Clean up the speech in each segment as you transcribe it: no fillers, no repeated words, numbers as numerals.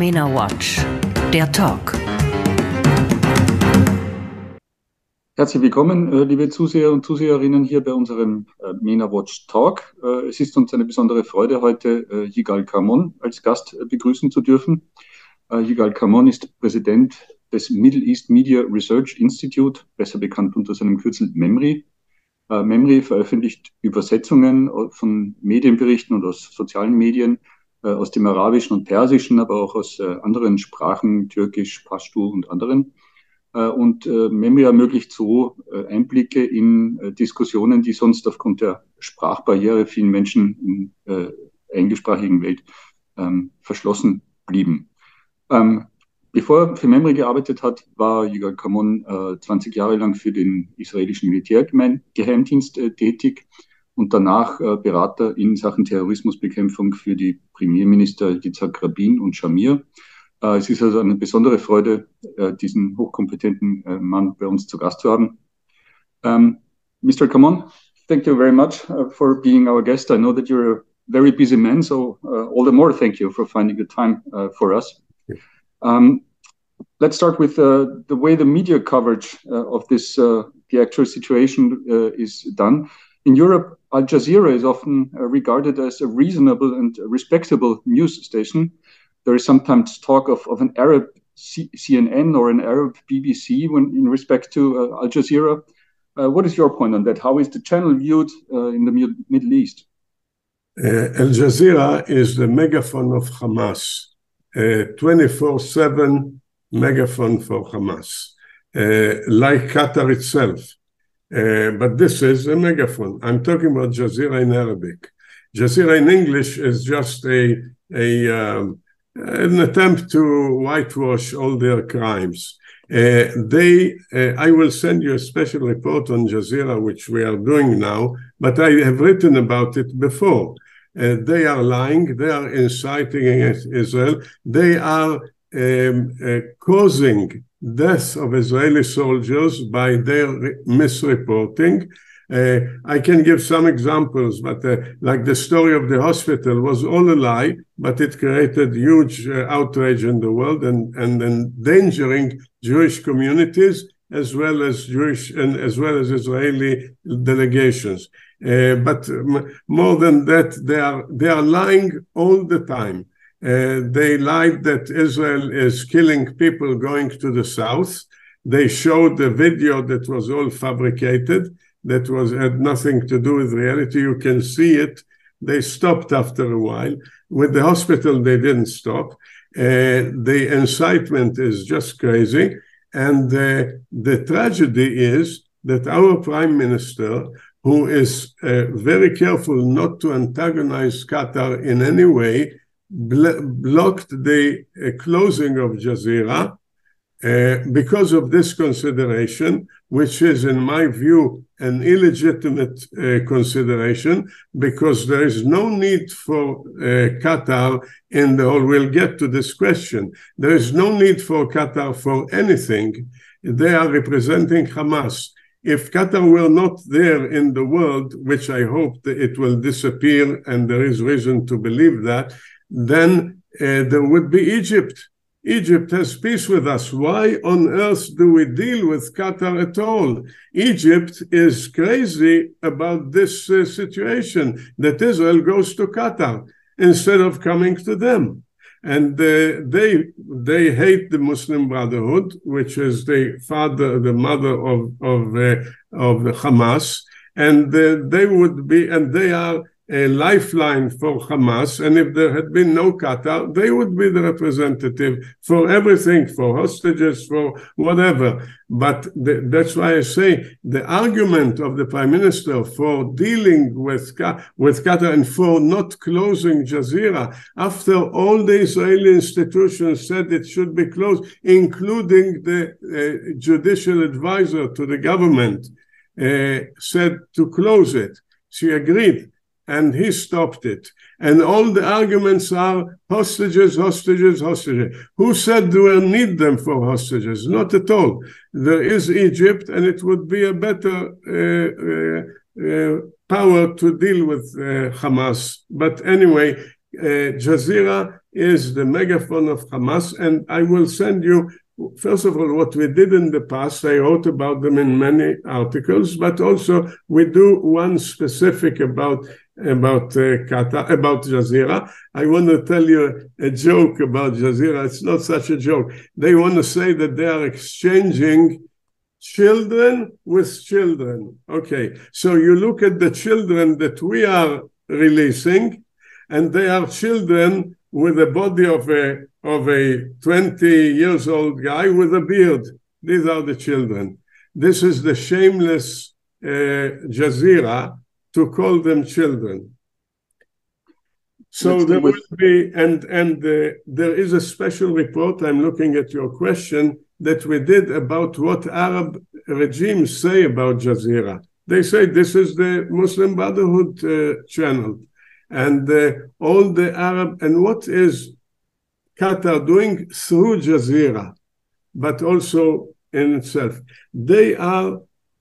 MENA Watch, der Talk. Herzlich willkommen, liebe Zuseher und Zuseherinnen hier bei unserem MENA Watch Talk. Es ist uns eine besondere Freude, heute Yigal Carmon als Gast begrüßen zu dürfen. Yigal Carmon ist Präsident des Middle East Media Research Institute, besser bekannt unter seinem Kürzel MEMRI. MEMRI veröffentlicht Übersetzungen von Medienberichten und aus sozialen Medien, aus dem Arabischen und Persischen, aber auch aus anderen Sprachen, Türkisch, Pashto und anderen. Und MEMRI ermöglicht so Einblicke in Diskussionen, die sonst aufgrund der Sprachbarriere vielen Menschen in der englischsprachigen Welt verschlossen blieben. Bevor er für MEMRI gearbeitet hat, war Yigal Carmon 20 Jahre lang für den israelischen Militärgeheimdienst tätig und danach Berater in Sachen Terrorismusbekämpfung für die Premierminister Yitzhak Rabin und Shamir. Es ist also eine besondere Freude, diesen hochkompetenten Mann bei uns zu Gast zu haben. Mr. Carmon, thank you very much for being our guest. I know that you're a very busy man, so all the more thank you for finding the time for us. Let's start with the way the media coverage of this, the actual situation is done. In Europe, Al Jazeera is often regarded as a reasonable and respectable news station. There is sometimes talk of an Arab CNN or an Arab BBC when in respect to Al Jazeera. What is your point on that? How is the channel viewed in the Middle East? Al Jazeera is the megaphone of Hamas, 24/7 megaphone for Hamas, like Qatar itself. But this is a megaphone. I'm talking about Jazeera in Arabic. Jazeera in English is just an attempt to whitewash all their crimes. I will send you a special report on Jazeera, which we are doing now, but I have written about it before. They are lying, they are inciting against Israel, they are causing death of Israeli soldiers by their misreporting. I can give some examples, but like the story of the hospital was all a lie, but it created huge outrage in the world and endangering Jewish communities as well as Israeli delegations. But more than that, they are lying all the time. They lied that Israel is killing people going to the south. They showed a video that was all fabricated. That had nothing to do with reality. You can see it. They stopped after a while. With the hospital, they didn't stop. The incitement is just crazy. And the tragedy is that our prime minister, who is very careful not to antagonize Qatar in any way, blocked the closing of Jazeera because of this consideration, which is, in my view, an illegitimate consideration, because there is no need for Qatar in the whole. We'll get to this question. There is no need for Qatar for anything. They are representing Hamas. If Qatar were not there in the world, which I hope that it will disappear, and there is reason to believe that, then there would be Egypt. Egypt has peace with us. Why on earth do we deal with Qatar at all? Egypt is crazy about this situation, that Israel goes to Qatar instead of coming to them. And they hate the Muslim Brotherhood, which is the mother of the Hamas, and they are a lifeline for Hamas, and if there had been no Qatar, they would be the representative for everything, for hostages, for whatever. But that's why I say the argument of the Prime Minister for dealing with Qatar and for not closing Jazeera, after all the Israeli institutions said it should be closed, including the judicial advisor to the government, said to close it. She agreed. And he stopped it. And all the arguments are hostages, hostages, hostages. Who said we will need them for hostages? Not at all. There is Egypt, and it would be a better power to deal with Hamas. But anyway, Jazeera is the megaphone of Hamas, and I will send you, first of all, what we did in the past. I wrote about them in many articles, but also we do one specific about Qatar, about Jazeera. I want to tell you a joke about Jazeera. It's not such a joke. They want to say that they are exchanging children with children. Okay, so you look at the children that we are releasing, and they are children with the body of a 20 years old guy with a beard. These are the children. This is the shameless Jazeera to call them children. So there will be, and there is a special report, I'm looking at your question, that we did about what Arab regimes say about Jazeera. They say this is the Muslim Brotherhood channel. And all the Arab, and what is Qatar doing through Jazeera, but also in itself? They are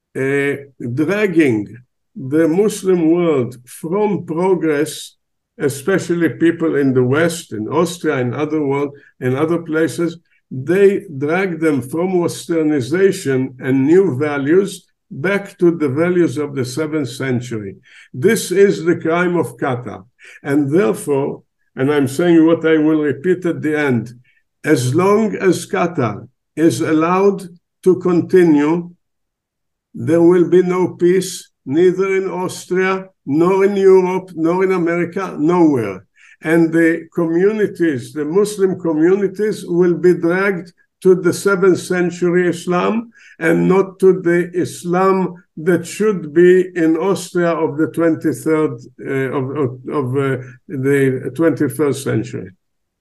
dragging the Muslim world from progress, especially people in the West, in Austria, in other places. They drag them from Westernization and new values back to the values of the 7th century. This is the crime of Qatar. And therefore, and I'm saying what I will repeat at the end, as long as Qatar is allowed to continue, there will be no peace, neither in Austria, nor in Europe, nor in America, nowhere. And the communities, the Muslim communities, will be dragged to the 7th century Islam and not to the Islam that should be in Austria of the 23rd of the 21st century.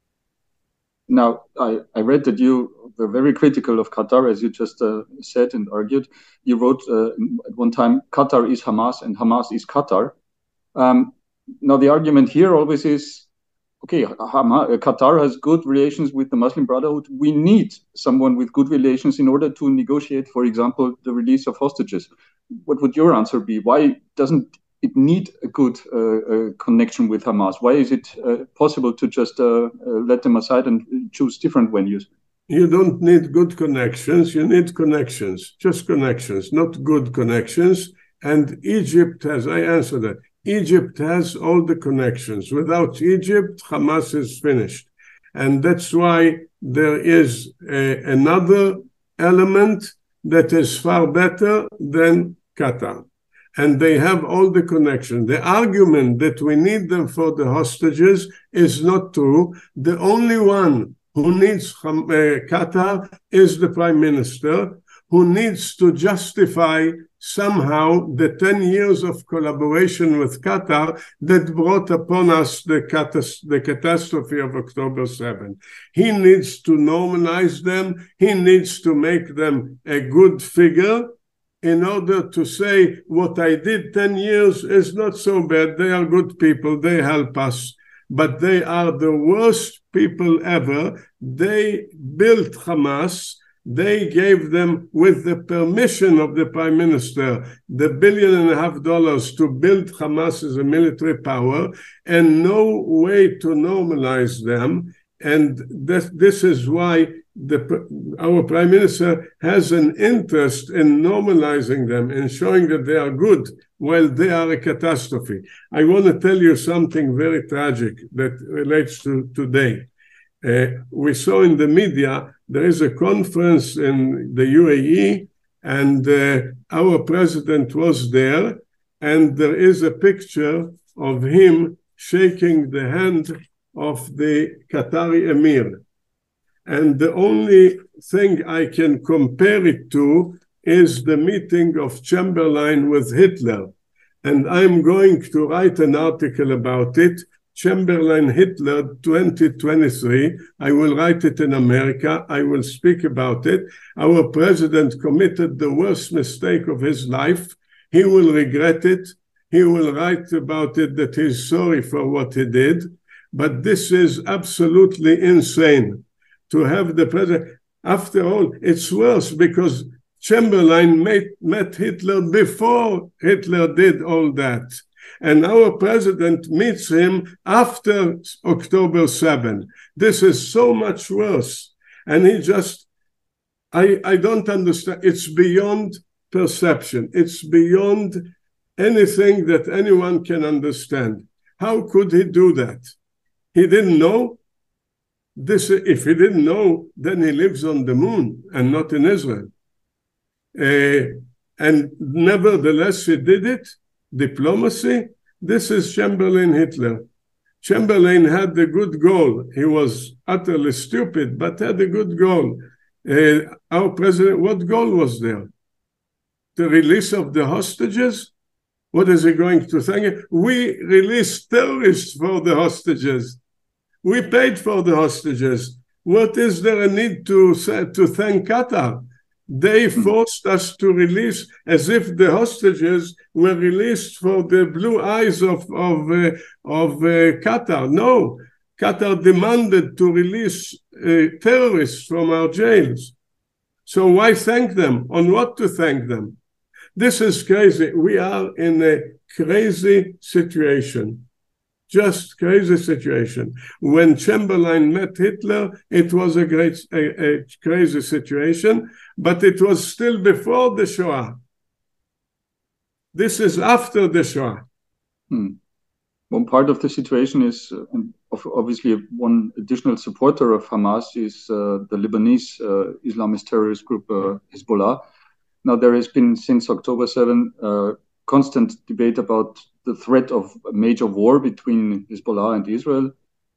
Now, I read that you were very critical of Qatar, as you just said and argued. You wrote at one time, Qatar is Hamas and Hamas is Qatar. Now, the argument here always is, okay, Qatar has good relations with the Muslim Brotherhood. We need someone with good relations in order to negotiate, for example, the release of hostages. What would your answer be? Why doesn't it need a good connection with Hamas? Why is it possible to just let them aside and choose different venues? You don't need good connections. You need connections, just connections, not good connections. And Egypt has, I answered that. Egypt has all the connections. Without Egypt, Hamas is finished. And that's why there is another element that is far better than Qatar. And they have all the connections. The argument that we need them for the hostages is not true. The only one who needs Qatar is the Prime Minister, who needs to justify somehow the 10 years of collaboration with Qatar that brought upon us the catastrophe of October 7. He needs to normalize them. He needs to make them a good figure in order to say what I did 10 years is not so bad. They are good people. They help us. But they are the worst people ever. They built Hamas. They gave them, with the permission of the Prime Minister, the $1.5 billion to build Hamas as a military power, and no way to normalize them. And this is why our Prime Minister has an interest in normalizing them and showing that they are good while they are a catastrophe. I want to tell you something very tragic that relates to today. We saw in the media there is a conference in the UAE, and our president was there, and there is a picture of him shaking the hand of the Qatari Emir. And the only thing I can compare it to is the meeting of Chamberlain with Hitler. And I'm going to write an article about it, Chamberlain Hitler 2023. I will write it in America. I will speak about it. Our president committed the worst mistake of his life. He will regret it. He will write about it that he's sorry for what he did. But this is absolutely insane to have the president. After all, it's worse because Chamberlain met Hitler before Hitler did all that. And our president meets him after October 7. This is so much worse. And he just, I don't understand. It's beyond perception. It's beyond anything that anyone can understand. How could he do that? He didn't know. If he didn't know, then he lives on the moon and not in Israel. And nevertheless, he did it. Diplomacy. This is Chamberlain Hitler. Chamberlain had a good goal. He was utterly stupid, but had a good goal. Our president, what goal was there? The release of the hostages? What is he going to thank? We released terrorists for the hostages. We paid for the hostages. What is there a need to thank Qatar? They forced us to release as if the hostages were released for the blue eyes of Qatar. No, Qatar demanded to release terrorists from our jails. So why thank them? On what to thank them? This is crazy. We are in a crazy situation. Just crazy situation. When Chamberlain met Hitler, it was a crazy situation, but it was still before the Shoah. This is after the Shoah. One part of the situation is, obviously, one additional supporter of Hamas is the Lebanese Islamist terrorist group Hezbollah. Now, there has been, since October 7, constant debate about the threat of a major war between Hezbollah and Israel.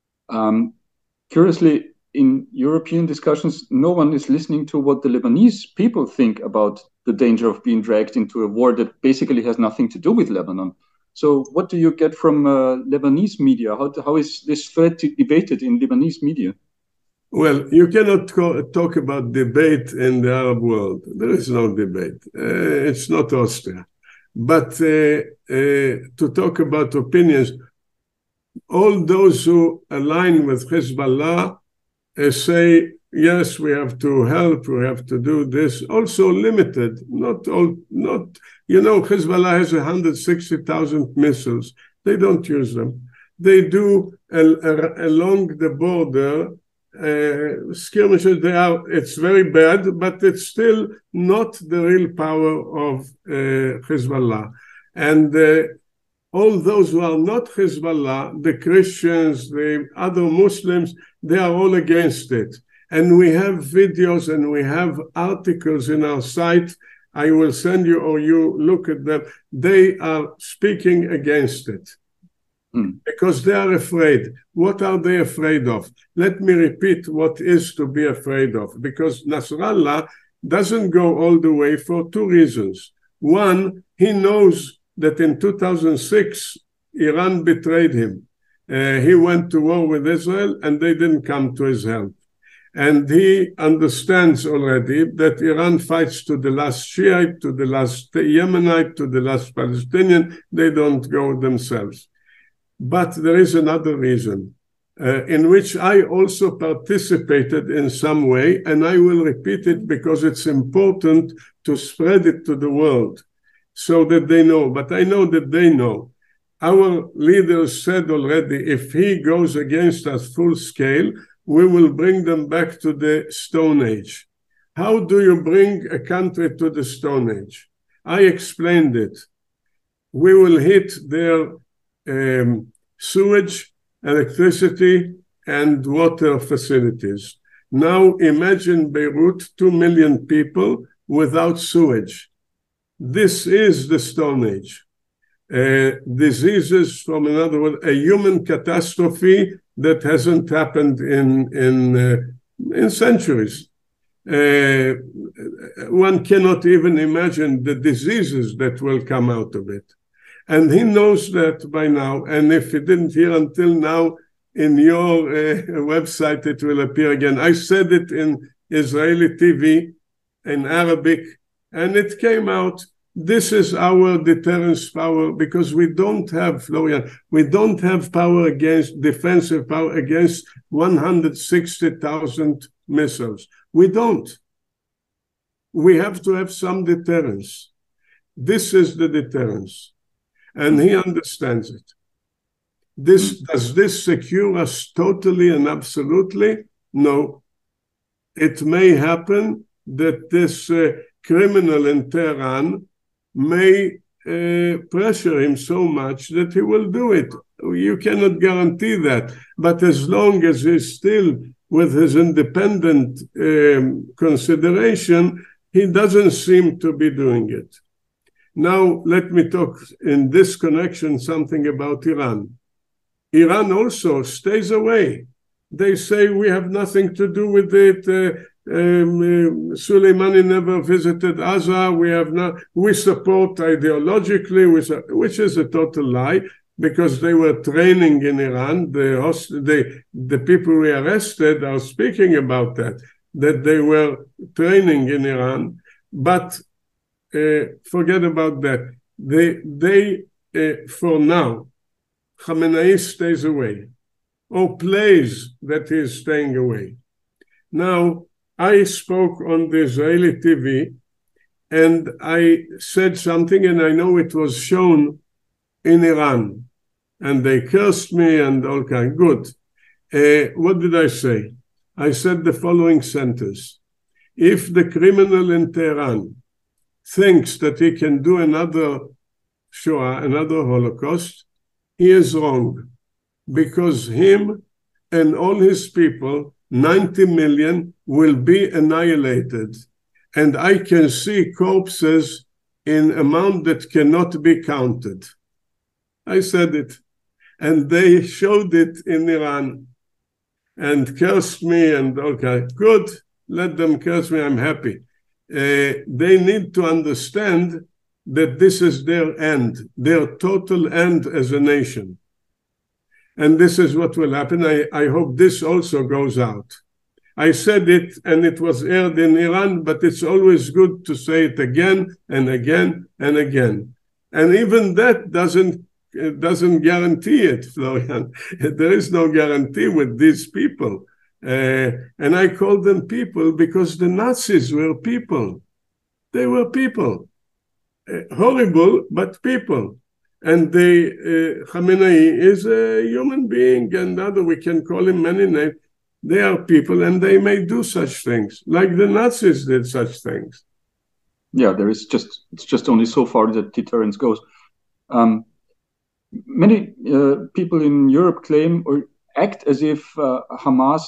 Curiously, in European discussions, no one is listening to what the Lebanese people think about the danger of being dragged into a war that basically has nothing to do with Lebanon. So what do you get from Lebanese media? How is this threat debated in Lebanese media? Well, you cannot talk about debate in the Arab world. There is no debate. It's not Austria. But to talk about opinions, all those who align with Hezbollah say, yes, we have to help, we have to do this. Also limited, not, Hezbollah has 160,000 missiles. They don't use them. They do along the border skirmishes. It's very bad, but it's still not the real power of Hezbollah. And all those who are not Hezbollah, the Christians, the other Muslims, they are all against it. And we have videos and we have articles in our site. I will send you, or you look at them. They are speaking against it. Because they are afraid. What are they afraid of? Let me repeat what is to be afraid of. Because Nasrallah doesn't go all the way for two reasons. One, he knows that in 2006, Iran betrayed him. He went to war with Israel and they didn't come to his help. And he understands already that Iran fights to the last Shiite, to the last Yemenite, to the last Palestinian. They don't go themselves. But there is another reason in which I also participated in some way, and I will repeat it because it's important to spread it to the world so that they know. But I know that they know. Our leaders said already, if he goes against us full scale, we will bring them back to the Stone Age. How do you bring a country to the Stone Age? I explained it. We will hit their sewage, electricity, and water facilities. Now imagine Beirut, 2 million people without sewage. This is the Stone Age. Diseases, from another word, a human catastrophe that hasn't happened in centuries. One cannot even imagine the diseases that will come out of it. And he knows that by now. And if he didn't hear until now, in your website, it will appear again. I said it in Israeli TV, in Arabic, and it came out. This is our deterrence power, because we don't have, Florian, we don't have power against, defensive power against 160,000 missiles. We don't. We have to have some deterrence. This is the deterrence. and he understands it. Does this secure us totally and absolutely? No. It may happen that this criminal in Tehran may pressure him so much that he will do it. You cannot guarantee that. But as long as he's still with his independent consideration, he doesn't seem to be doing it. Now, let me talk in this connection something about Iran. Iran also stays away. They say we have nothing to do with it. Soleimani never visited Gaza. We support ideologically, which is a total lie, because they were training in Iran. The people we arrested are speaking about that they were training in Iran. But forget about that. They for now, Khamenei stays away, or plays that he is staying away. Now, I spoke on the Israeli TV, and I said something, and I know it was shown in Iran, and they cursed me and all kind. Good. What did I say? I said the following sentence: if the criminal in Tehran thinks that he can do another Shoah, another Holocaust, he is wrong, because him and all his people, 90 million, will be annihilated. And I can see corpses in amount that cannot be counted. I said it. And they showed it in Iran and cursed me, and okay, good, let them curse me, I'm happy. They need to understand that this is their end, their total end as a nation. And this is what will happen. I hope this also goes out. I said it, and it was aired in Iran, but it's always good to say it again and again and again. And even that doesn't guarantee it, Florian. There is no guarantee with these people. And I call them people because the Nazis were people. They were people. Horrible, but people. And Khamenei is a human being, and we can call him many names. They are people, and they may do such things, like the Nazis did such things. Yeah, it's just only so far that deterrence goes. Many people in Europe claim or act as if Hamas,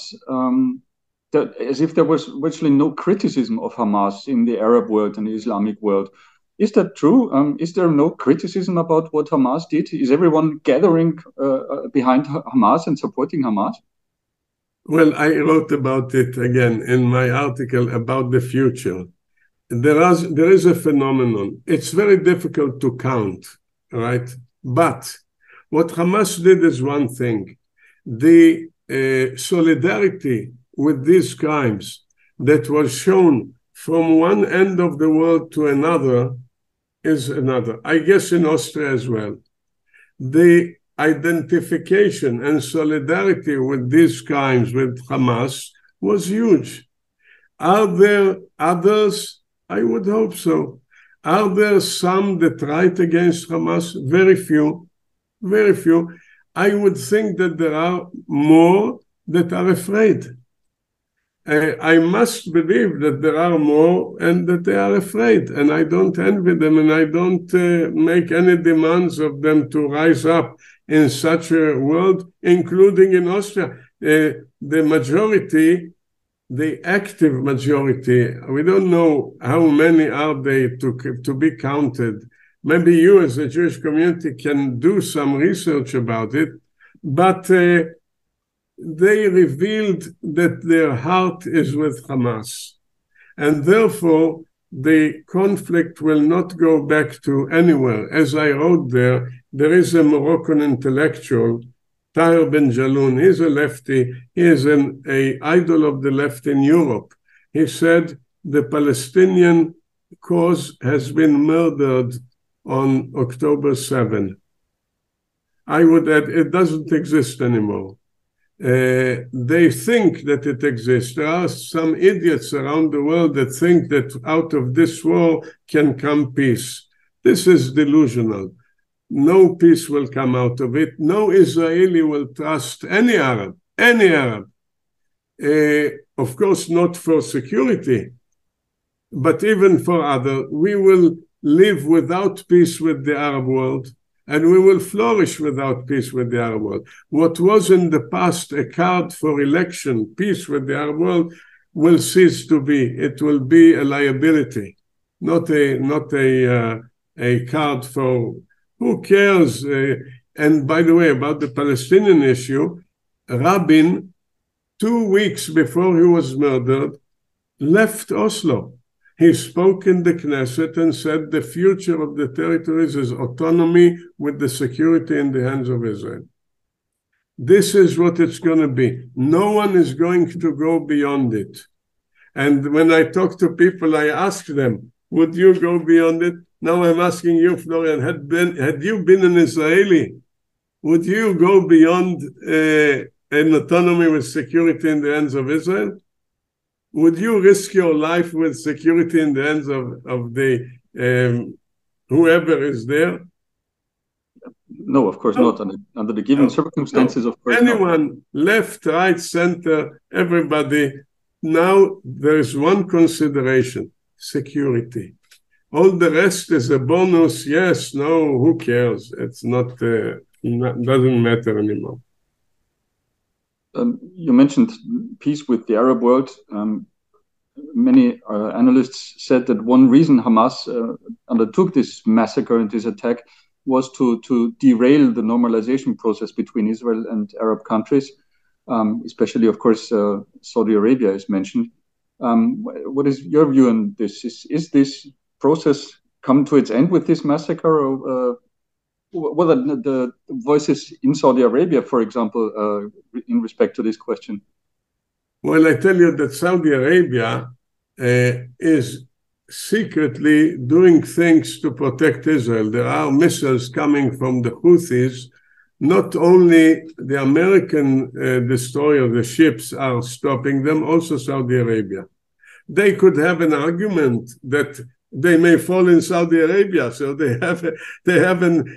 as if there was virtually no criticism of Hamas in the Arab world and the Islamic world. Is that true? Is there no criticism about what Hamas did? Is everyone gathering behind Hamas and supporting Hamas? Well, I wrote about it again in my article about the future. There is a phenomenon. It's very difficult to count, right? But what Hamas did is one thing. The solidarity with these crimes that was shown from one end of the world to another is another. I guess in Austria as well. The identification and solidarity with these crimes with Hamas was huge. Are there others? I would hope so. Are there some that write against Hamas? Very few, very few. I would think that there are more that are afraid. I must believe that there are more and that they are afraid, and I don't envy them, and I don't make any demands of them to rise up in such a world, including in Austria. The majority, the active majority, we don't know how many are they to be counted. Maybe you as a Jewish community can do some research about it, but they revealed that their heart is with Hamas. And therefore, the conflict will not go back to anywhere. As I wrote there is a Moroccan intellectual, Tahir Ben Jaloun. He's a lefty. He is an idol of the left in Europe. He said the Palestinian cause has been murdered on October 7. I would add, it doesn't exist anymore. They think that it exists. There are some idiots around the world that think that out of this war can come peace. This is delusional. no peace will come out of it. No Israeli will trust any Arab, any Arab. Of course, not for security, but even for other. We will live without peace with the Arab world, and we will flourish without peace with the Arab world. What was in the past a card for election, peace with the Arab world, will cease to be. It will be a liability, not a card for who cares. And by the way, about the Palestinian issue, Rabin, 2 weeks before he was murdered, left Oslo. He spoke in the Knesset and said the future of the territories is autonomy with the security in the hands of Israel. This is what it's going to be. No one is going to go beyond it. And when I talk to people, I ask them, would you go beyond it? Now I'm asking you, Florian, had you been an Israeli, would you go beyond an autonomy with security in the hands of Israel? Would you risk your life with security in the hands of the whoever is there? No, of course not. Under the given circumstances, of course anyone, not. Left, right, center, everybody. Now there is one consideration, security. All the rest is a bonus. Yes, no, who cares? It's not, doesn't matter anymore. You mentioned peace with the Arab world. Many analysts said that one reason Hamas undertook this massacre and this attack was to derail the normalization process between Israel and Arab countries, especially, of course, Saudi Arabia is mentioned. What is your view on this? Is this process come to its end with this massacre, or what are the voices in Saudi Arabia, for example, in respect to this question? Well, I tell you that Saudi Arabia is secretly doing things to protect Israel. There are missiles coming from the Houthis. Not only the American destroyer, the ships are stopping them, also Saudi Arabia. They could have an argument that they may fall in Saudi Arabia, so they have an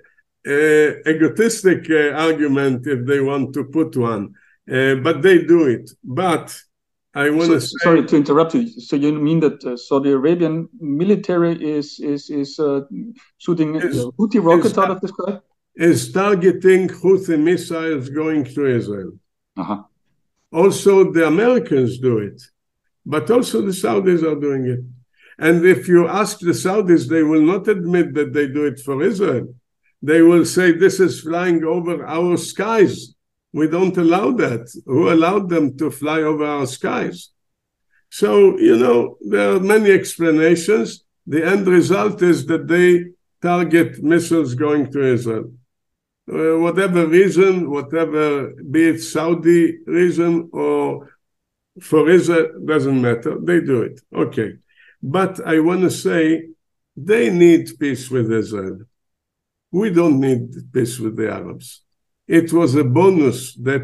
egotistic argument if they want to put one, but they do it. But I want to say, sorry to interrupt you. So you mean that Saudi Arabian military is shooting Houthi rockets out of the sky? Is targeting Houthi missiles going to Israel. Uh-huh. Also, the Americans do it, but also the Saudis are doing it. And if you ask the Saudis, they will not admit that they do it for Israel. They will say, this is flying over our skies. We don't allow that. Who allowed them to fly over our skies? So, there are many explanations. The end result is that they target missiles going to Israel. Whatever reason, be it Saudi reason or for Israel, doesn't matter. They do it. Okay. But I want to say they need peace with Israel. We don't need peace with the Arabs. It was a bonus that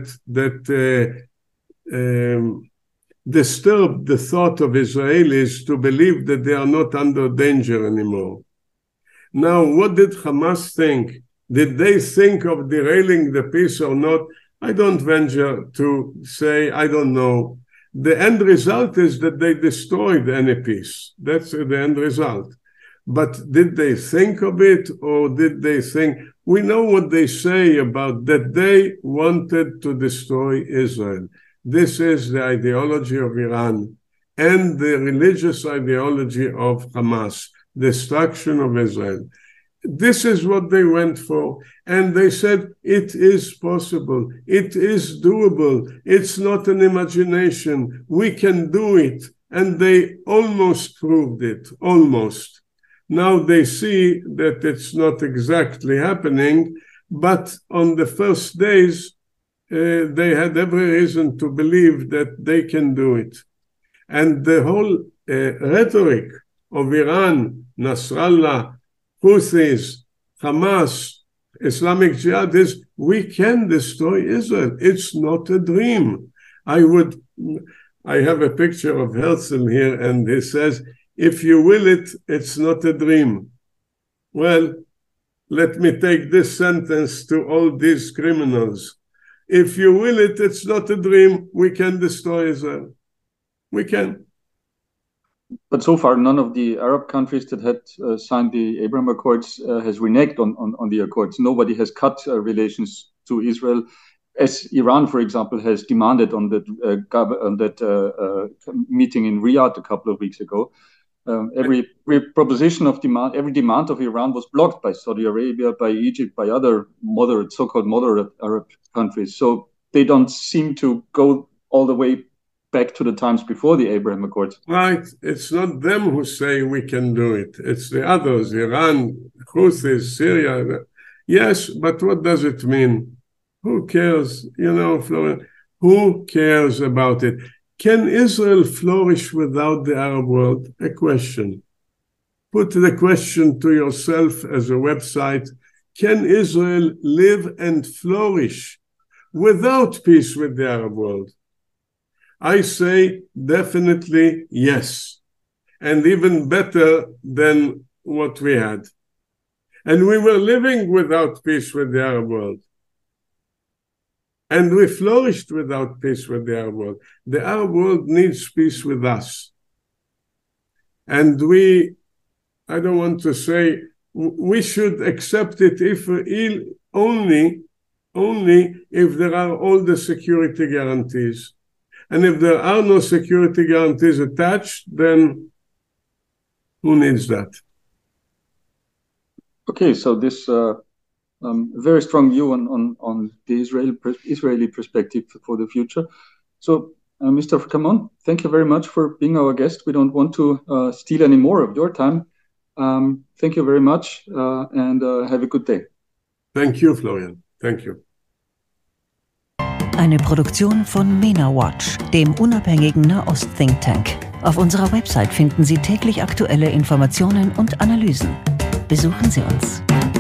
disturbed the thought of Israelis to believe that they are not under danger anymore. Now, what did Hamas think? Did they think of derailing the peace or not? I don't venture to say, I don't know. The end result is that they destroyed any peace. That's the end result. But did they think of it, or did they think? We know what they say about that they wanted to destroy Israel. This is the ideology of Iran and the religious ideology of Hamas, destruction of Israel. This is what they went for. And they said, it is possible. It is doable. It's not an imagination. We can do it. And they almost proved it, almost. Now they see that it's not exactly happening, but on the first days, they had every reason to believe that they can do it. And the whole rhetoric of Iran, Nasrallah, Houthis, Hamas, Islamic Jihad is, we can destroy Israel. It's not a dream. I have a picture of Herzl here, and he says, if you will it, it's not a dream. Well, let me take this sentence to all these criminals. If you will it, it's not a dream. We can destroy Israel. We can. But so far, none of the Arab countries that had signed the Abraham Accords has reneged on the Accords. Nobody has cut relations to Israel, as Iran, for example, has demanded on that meeting in Riyadh a couple of weeks ago. Every proposition of demand, every demand of Iran was blocked by Saudi Arabia, by Egypt, by other so-called moderate Arab countries. So they don't seem to go all the way back to the times before the Abraham Accords. Right. It's not them who say we can do it. It's the others, Iran, Houthis, Syria. Yes, but what does it mean? Who cares? Florian, who cares about it? Can Israel flourish without the Arab world? A question. Put the question to yourself as a website. Can Israel live and flourish without peace with the Arab world? I say definitely yes, and even better than what we had. And we were living without peace with the Arab world. And we flourished without peace with the Arab world. The Arab world needs peace with us. And I don't want to say, we should accept it if only if there are all the security guarantees. And if there are no security guarantees attached, then who needs that? Okay, so this very strong view on the Israeli perspective for the future. So, Mr. Kamon, thank you very much for being our guest. We don't want to steal any more of your time. Thank you very much, and have a good day. Thank you, Florian. Thank you. Eine Produktion von MENA Watch, dem unabhängigen Nahost-Think Tank. Auf unserer Website finden Sie täglich aktuelle Informationen und Analysen. Besuchen Sie uns.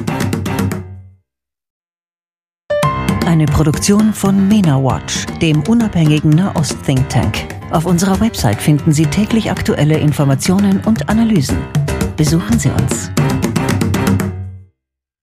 Eine Produktion von MENA Watch, dem unabhängigen Nahost-Think Tank. Auf unserer Website finden Sie täglich aktuelle Informationen und Analysen. Besuchen Sie uns.